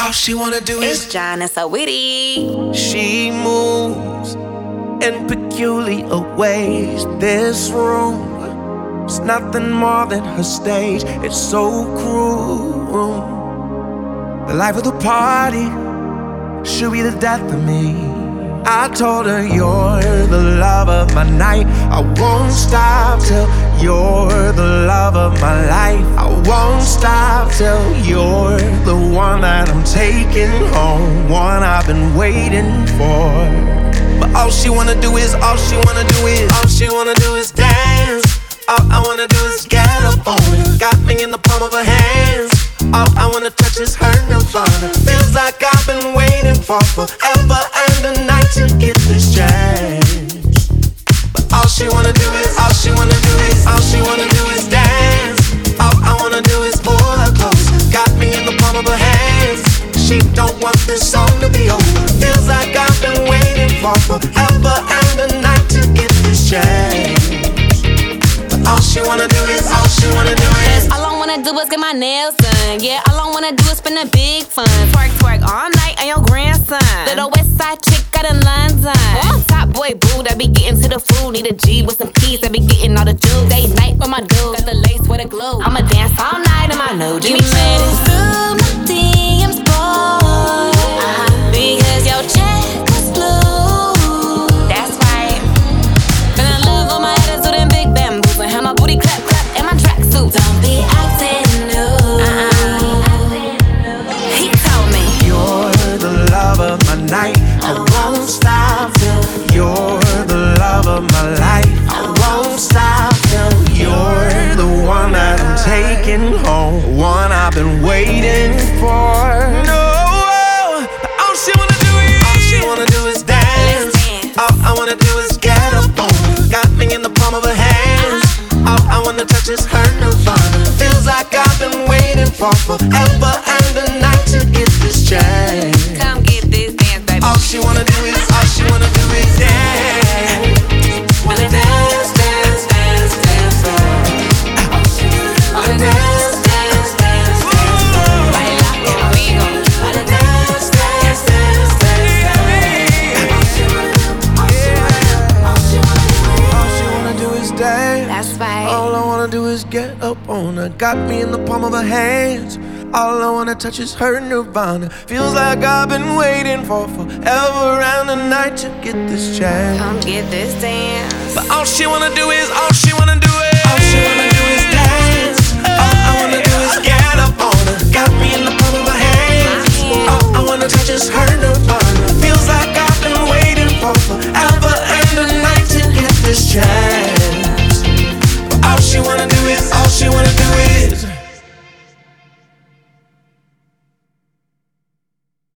All she wanna do is. It's John and so witty. She moves in peculiar ways. This room is nothing more than her stage. It's so cruel. The life of the party should be the death of me. I told her you're the love of my night. I won't stop till you're the love of my life. I won't stop till you're the one that I'm taking home, one I've been waiting for. But all she wanna do is dance. All I wanna do is get up on it. Got me in the palm of her hands. All I wanna touch is her nirvana. Feels like I've been waiting for forever and a night to get this chance. But all she wanna do is dance. All I wanna do is pull her close. Got me in the palm of her hands. She don't want this song to be over. Feels like I've been waiting for forever and a night to get this chance. All she wanna do is All I wanna do is get my nails done. Yeah, all I wanna do is spend a big fun. Twerk, twerk all night on your grandson. Little west side chick out in London. Top boy boo that be getting to the food. Need a G with some keys that be getting all the juice. Day night with my dude, got the lace with a glue. I'ma dance all night in my new jeans. Give me through my DMs, boy. Because your check was blue. That's right. Finna love on my attitude and big bamboos. And have my booty clap, clap, and my tracksuit. Don't be acting new. He told me you're the love of my night. I won't stop till you're the love of my life. I won't stop till you're the one that I'm taking home, one I've been waiting for. No, but all she wanna do is dance. All I wanna do is get up on her. Got me in the palm of her hands. All I wanna touch is her nirvana. Feels like I've been waiting for forever and a night to get this chance. come get this dance, baby. All she wanna do is dance. Wanna dance, dance, dance, dance, wanna dance, dance, dance, dance, Baila conmigo. wanna dance, dance, dance, dance. All she wanna do is dance. That's right. All I wanna do is get up on her. Got me in the palm of her hands. All I wanna touch is her nirvana. Feels like I've been waiting for forever and a night to get this chance. Come get this dance. But all she wanna do is